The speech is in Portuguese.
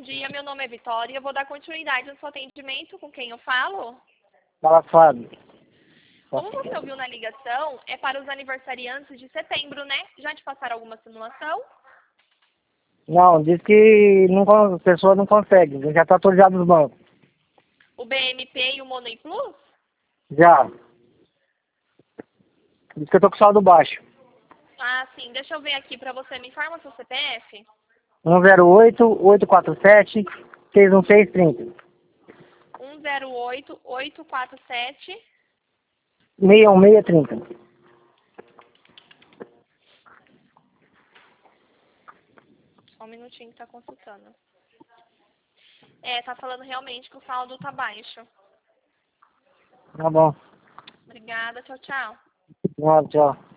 dia, meu nome é Vitória e eu vou dar continuidade no seu atendimento. Com quem eu falo? Fala, Fábio. Como você ouviu na ligação, é para os aniversariantes de setembro, né? Já te passaram alguma simulação? Não, diz que a pessoa não consegue, já está autorizado nos bancos. O BMP e o Money Plus? Já. Diz que eu tô com saldo baixo. Ah, sim. Deixa eu ver aqui para você. Me informa seu CPF? 108-847-61630. 108-847. 61630. Só um minutinho que tá consultando. É, tá falando realmente que o saldo tá baixo. Tá bom. Obrigada. Tchau, tchau. Tchau.